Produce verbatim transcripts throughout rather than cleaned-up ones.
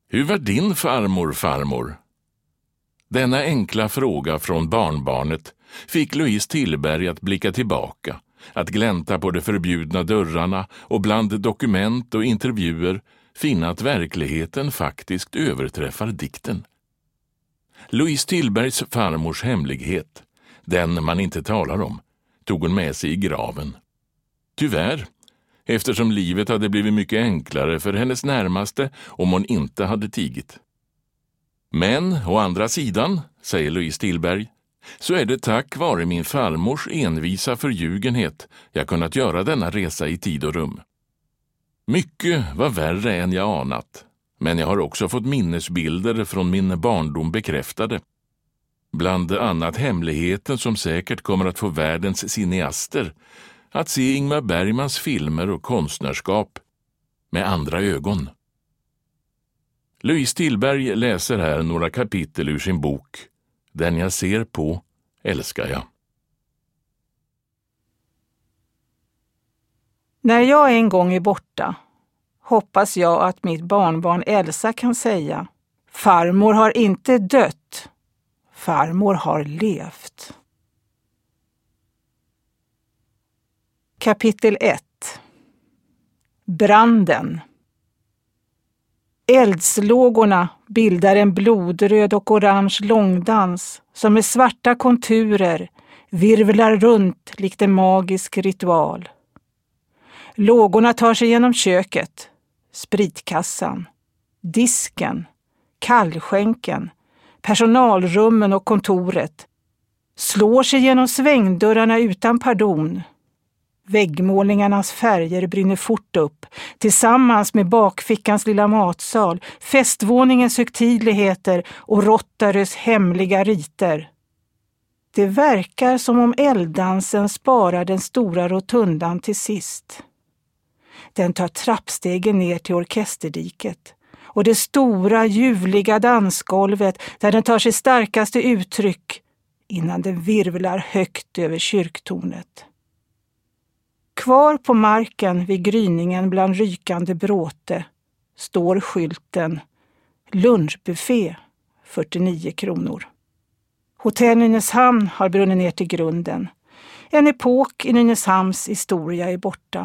Hur var din farmor, farmor? Denna enkla fråga från barnbarnet fick Louise Tillberg att blicka tillbaka, att glänta på de förbjudna dörrarna och bland dokument och intervjuer finna att verkligheten faktiskt överträffar dikten. Louise Tillbergs farmors hemlighet, den man inte talar om, tog hon med sig i graven. Tyvärr, eftersom livet hade blivit mycket enklare för hennes närmaste om hon inte hade tigit. Men, å andra sidan, säger Louise Tillberg, så är det tack vare min farmors envisa förljugenhet jag kunnat göra denna resa i tid och rum. Mycket var värre än jag anat, men jag har också fått minnesbilder från min barndom bekräftade. Bland annat hemligheten som säkert kommer att få världens cineaster att se Ingmar Bergmans filmer och konstnärskap med andra ögon. Louise Tillberg läser här några kapitel ur sin bok Den jag ser på, älskar jag. När jag en gång är borta hoppas jag att mitt barnbarn Elsa kan säga: farmor har inte dött, farmor har levt. Kapitel ett. Branden. Eldslågorna bildar en blodröd och orange långdans som med svarta konturer virvlar runt likt en magisk ritual. Lågorna tar sig genom köket, spritkassan, disken, kallskänken, personalrummen och kontoret, slår sig genom svängdörrarna utan pardon. Väggmålningarnas färger brinner fort upp, tillsammans med bakfickans lilla matsal, festvåningens högtidligheter och Rottares hemliga riter. Det verkar som om elddansen sparar den stora rotundan till sist. Den tar trappstegen ner till orkesterdiket och det stora ljuvliga dansgolvet där den tar sig starkaste uttryck innan den virvlar högt över kyrktornet. Kvar på marken vid gryningen bland rykande bråte står skylten lunchbuffé fyrtionio kronor. Hotell Nynäshamn har brunnit ner till grunden. En epok i Nynäshamns historia är borta.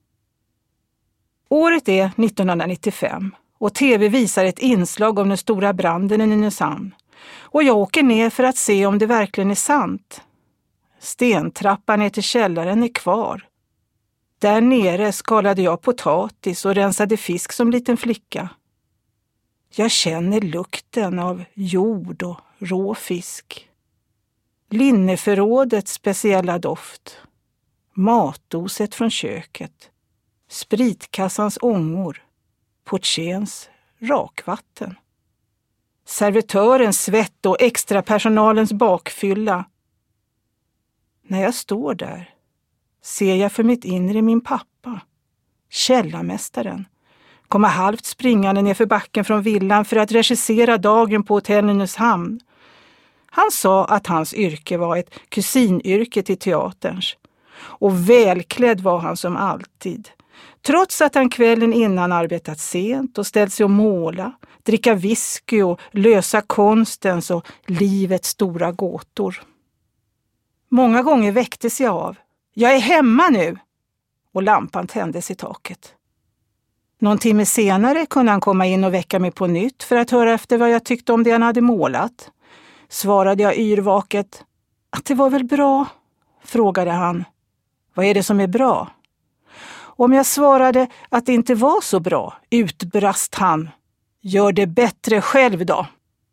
Året är nittonhundranittiofem och tv visar ett inslag om den stora branden i Nynäshamn. Och jag åker ner för att se om det verkligen är sant. Stentrappan ner till källaren är kvar. Där nere skalade jag potatis och rensade fisk som liten flicka. Jag känner lukten av jord och rå fisk. Linneförrådets speciella doft. Matoset från köket. Spritkassans ångor. Portiens rakvatten. Servitörens svett och extrapersonalens bakfylla. När jag står där ser jag för mitt inre min pappa, källarmästaren, komma halvt springande ner för backen från villan för att regissera dagen på hotell Nynäshamn. Han sa att hans yrke var ett kusinyrke till teaterns. Och välklädd var han som alltid. Trots att han kvällen innan arbetat sent och ställt sig och måla, dricka whisky och lösa konstens och livets stora gåtor. Många gånger väcktes jag av: jag är hemma nu! Och lampan tändes i taket. Någon timme senare kunde han komma in och väcka mig på nytt för att höra efter vad jag tyckte om det han hade målat. Svarade jag yrvaket: att det var väl bra, frågade han. Vad är det som är bra? Om jag svarade att det inte var så bra, utbrast han: gör det bättre själv då.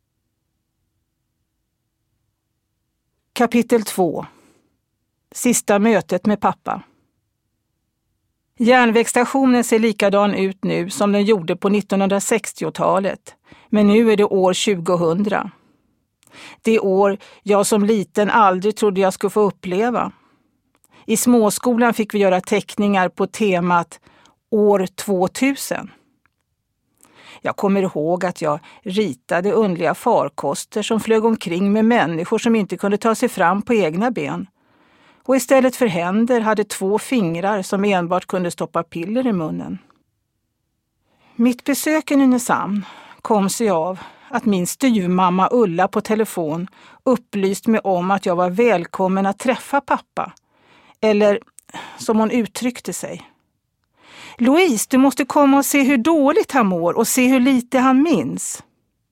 Kapitel två. Sista mötet med pappa. Järnvägsstationen ser likadan ut nu som den gjorde på nittonhundrasextiotalet, men nu är det år tjugohundra. Det år jag som liten aldrig trodde jag skulle få uppleva. I småskolan fick vi göra teckningar på temat år tvåtusen. Jag kommer ihåg att jag ritade underliga farkoster som flög omkring med människor som inte kunde ta sig fram på egna ben. Och istället för händer hade två fingrar som enbart kunde stoppa piller i munnen. Mitt besök i Nynäshamn kom sig av att min styvmamma Ulla på telefon upplyst mig om att jag var välkommen att träffa pappa. Eller som hon uttryckte sig: Louise, du måste komma och se hur dåligt han mår och se hur lite han minns.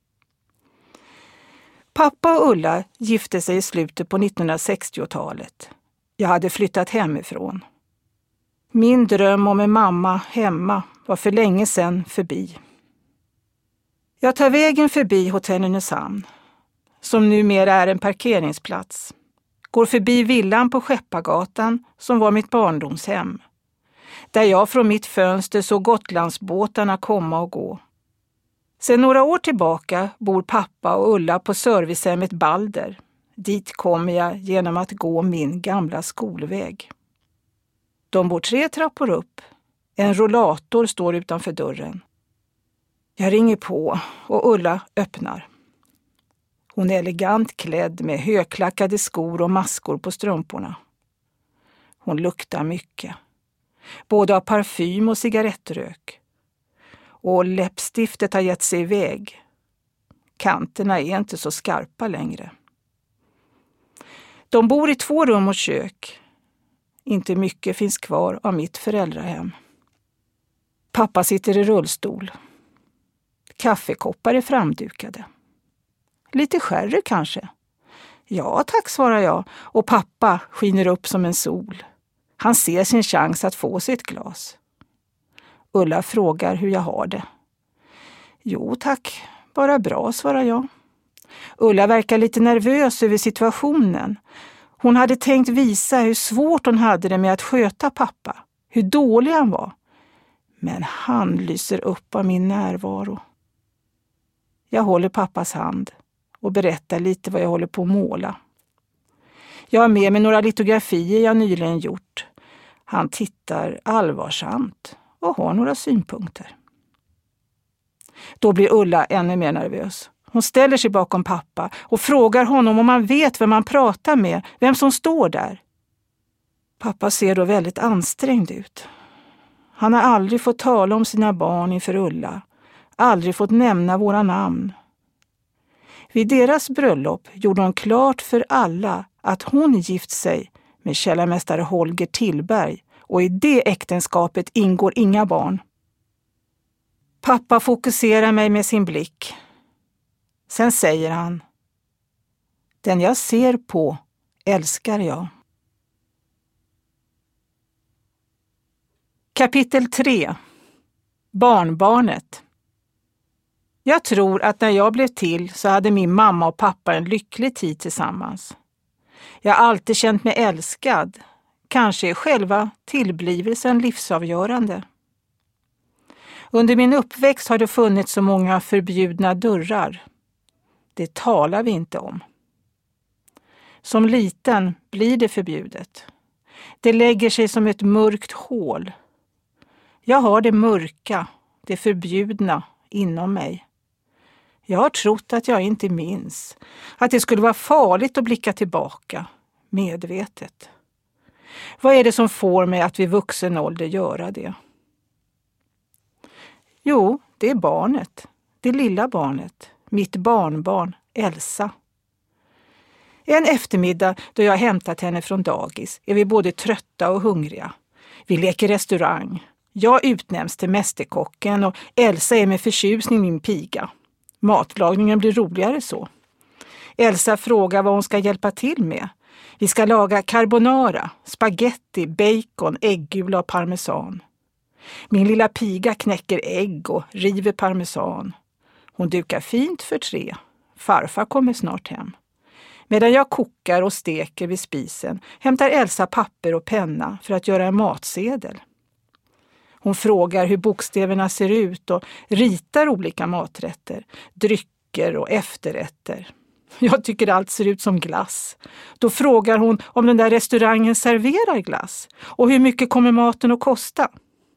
Pappa och Ulla gifte sig i slutet på nittonhundrasextiotalet. Jag hade flyttat hemifrån. Min dröm om en mamma hemma var för länge sedan förbi. Jag tar vägen förbi Hotell Nynäshamn, som numera är en parkeringsplats. Går förbi villan på Skeppargatan som var mitt barndomshem. Där jag från mitt fönster såg Gotlandsbåtarna komma och gå. Sedan några år tillbaka bor pappa och Ulla på servicehemmet Balder. Dit kommer jag genom att gå min gamla skolväg. De bor tre trappor upp. En rollator står utanför dörren. Jag ringer på och Ulla öppnar. Hon är elegant klädd med högklackade skor och maskor på strumporna. Hon luktar mycket. Både av parfym och cigarettrök. Och läppstiftet har gett sig iväg. Kanterna är inte så skarpa längre. De bor i två rum och kök. Inte mycket finns kvar av mitt föräldrahem. Pappa sitter i rullstol. Kaffekoppar är framdukade. Lite sherry kanske? Ja tack, svarar jag, och pappa skiner upp som en sol. Han ser sin chans att få sig ett glas. Ulla frågar hur jag har det. Jo tack, bara bra, svarar jag. Ulla verkar lite nervös över situationen. Hon hade tänkt visa hur svårt hon hade det med att sköta pappa. Hur dålig han var. Men han lyser upp av min närvaro. Jag håller pappas hand och berättar lite vad jag håller på att måla. Jag har med mig några litografier jag nyligen gjort. Han tittar allvarsamt och har några synpunkter. Då blir Ulla ännu mer nervös. Hon ställer sig bakom pappa och frågar honom om han vet vem man pratar med, vem som står där. Pappa ser då väldigt ansträngd ut. Han har aldrig fått tala om sina barn inför Ulla, aldrig fått nämna våra namn. Vid deras bröllop gjorde hon klart för alla att hon gift sig med källarmästare Holger Tillberg, och i det äktenskapet ingår inga barn. Pappa fokuserar mig med sin blick. Sen säger han: den jag ser på älskar jag. Kapitel tre. Barnbarnet. Jag tror att när jag blev till så hade min mamma och pappa en lycklig tid tillsammans. Jag har alltid känt mig älskad. Kanske är själva tillblivelsen livsavgörande. Under min uppväxt har det funnits så många förbjudna dörrar. Det talar vi inte om. Som liten blir det förbjudet. Det lägger sig som ett mörkt hål. Jag har det mörka, det förbjudna inom mig. Jag har trott att jag inte minns. Att det skulle vara farligt att blicka tillbaka, medvetet. Vad är det som får mig att vid vuxen ålder göra det? Jo, det är barnet. Det lilla barnet. Mitt barnbarn, Elsa. En eftermiddag då jag hämtat henne från dagis är vi både trötta och hungriga. Vi leker restaurang. Jag utnämns till mästerkocken och Elsa är med förtjusning min piga. Matlagningen blir roligare så. Elsa frågar vad hon ska hjälpa till med. Vi ska laga carbonara, spaghetti, bacon, äggula och parmesan. Min lilla piga knäcker ägg och river parmesan. Hon dukar fint för tre. Farfar kommer snart hem. Medan jag kokar och steker vid spisen hämtar Elsa papper och penna för att göra en matsedel. Hon frågar hur bokstäverna ser ut och ritar olika maträtter, drycker och efterrätter. Jag tycker allt ser ut som glass. Då frågar hon om den där restaurangen serverar glass och hur mycket kommer maten att kosta.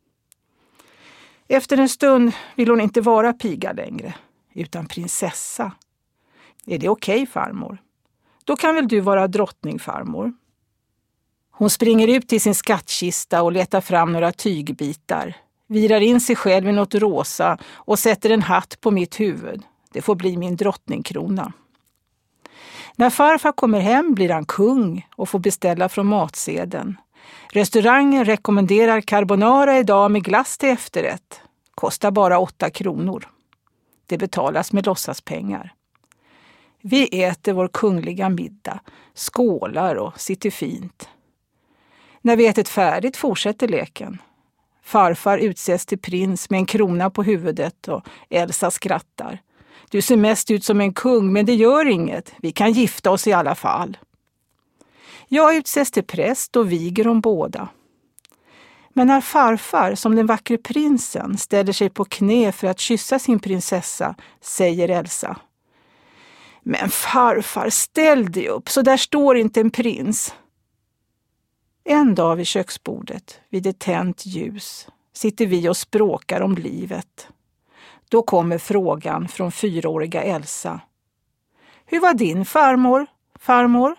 Efter en stund vill hon inte vara piga längre, utan prinsessa. Är det okej, farmor? Då kan väl du vara drottning, farmor? Hon springer ut till sin skattkista och letar fram några tygbitar. virar in sig själv i något rosa och sätter en hatt på mitt huvud. Det får bli min drottningkrona. När farfar kommer hem blir han kung och får beställa från matsedeln. Restaurangen rekommenderar carbonara idag med glass till efterrätt. Kostar bara åtta kronor. Det betalas med låtsaspengar. Vi äter vår kungliga middag, skålar och sitter fint. När vi ätit färdigt fortsätter leken. Farfar utses till prins med en krona på huvudet och Elsa skrattar. Du ser mest ut som en kung, men det gör inget. Vi kan gifta oss i alla fall. Jag utses till präst och viger om båda. Men när farfar, som den vackre prinsen, ställer sig på knä för att kyssa sin prinsessa, säger Elsa: Men farfar, ställ dig upp, så där står inte en prins. En dag vid köksbordet, vid ett tänt ljus, sitter vi och språkar om livet. Då kommer frågan från fyraåriga Elsa. Hur var din farmor, farmor?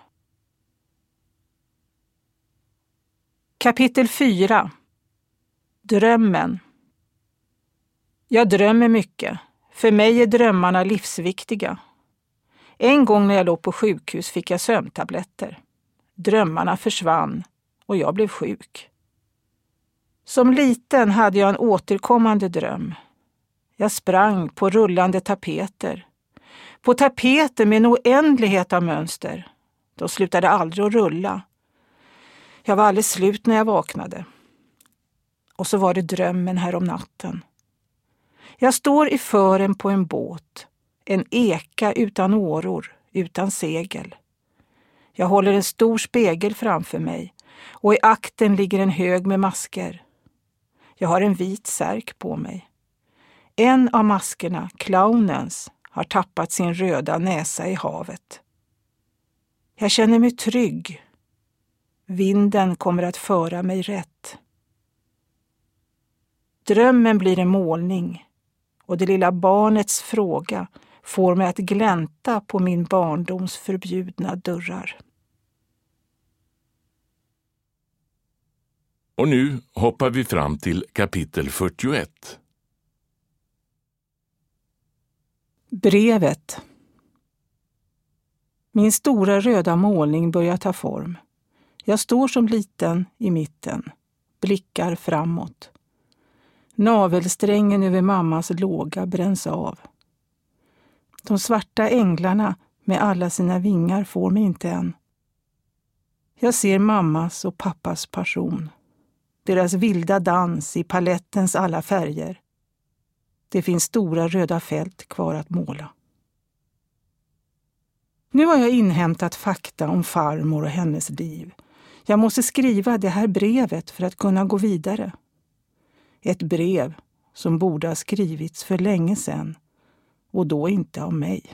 Kapitel fyra. Drömmen. Jag drömmer mycket. För mig är drömmarna livsviktiga. En gång när jag låg på sjukhus fick jag sömntabletter. Drömmarna försvann och jag blev sjuk. Som liten hade jag en återkommande dröm. Jag sprang på rullande tapeter. På tapeter med en oändlighet av mönster. De slutade aldrig att rulla. Jag var alldeles slut när jag vaknade. Och så var det drömmen här om natten. Jag står i fören på en båt. En eka utan åror, utan segel. Jag håller en stor spegel framför mig. Och i akten ligger en hög med masker. Jag har en vit särk på mig. En av maskerna, clownens, har tappat sin röda näsa i havet. Jag känner mig trygg. Vinden kommer att föra mig rätt. Drömmen blir en målning och det lilla barnets fråga får mig att glänta på min barndoms förbjudna dörrar. Och nu hoppar vi fram till kapitel fyrtioett. Brevet. Min stora röda målning börjar ta form. Jag står som liten i mitten, blickar framåt. Navelsträngen över mammas låga bränns av. De svarta änglarna med alla sina vingar får mig inte än. Jag ser mammas och pappas passion. Deras vilda dans i palettens alla färger. Det finns stora röda fält kvar att måla. Nu har jag inhämtat fakta om farmor och hennes liv. Jag måste skriva det här brevet för att kunna gå vidare. Ett brev som borde ha skrivits för länge sedan och då inte av mig.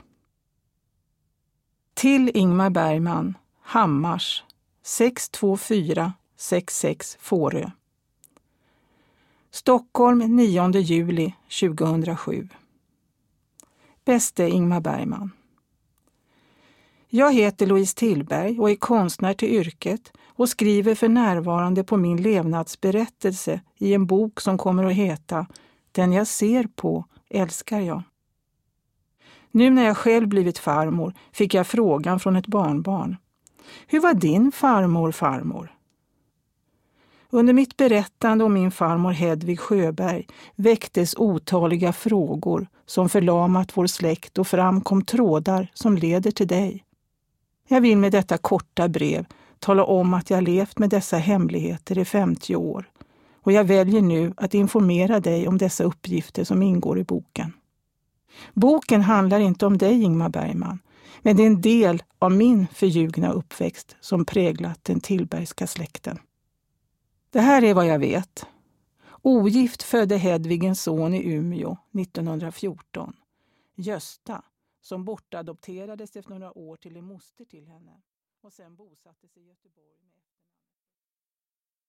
Till Ingmar Bergman, Hammars, sex två fyra sex sex Fårö. Stockholm nionde juli tjugohundrasju. Bäste Ingmar Bergman. Jag heter Louise Tillberg och är konstnär till yrket och skriver för närvarande på min levnadsberättelse i en bok som kommer att heta Den jag ser på älskar jag. Nu när jag själv blivit farmor fick jag frågan från ett barnbarn. Hur var din farmor farmor? Under mitt berättande om min farmor Hedvig Sjöberg väcktes otaliga frågor som förlamat vår släkt och framkom trådar som leder till dig. Jag vill med detta korta brev tala om att jag levt med dessa hemligheter i femtio år och jag väljer nu att informera dig om dessa uppgifter som ingår i boken. Boken handlar inte om dig, Ingmar Bergman, men det är en del av min förljugna uppväxt som präglat den Tillbergska släkten. Det här är vad jag vet. Ogift födde Hedvig en son i Umeå nittonhundrafjorton. Gösta, som bortadopterades efter några år till en moster till henne och sen bosatte sig i Göteborg med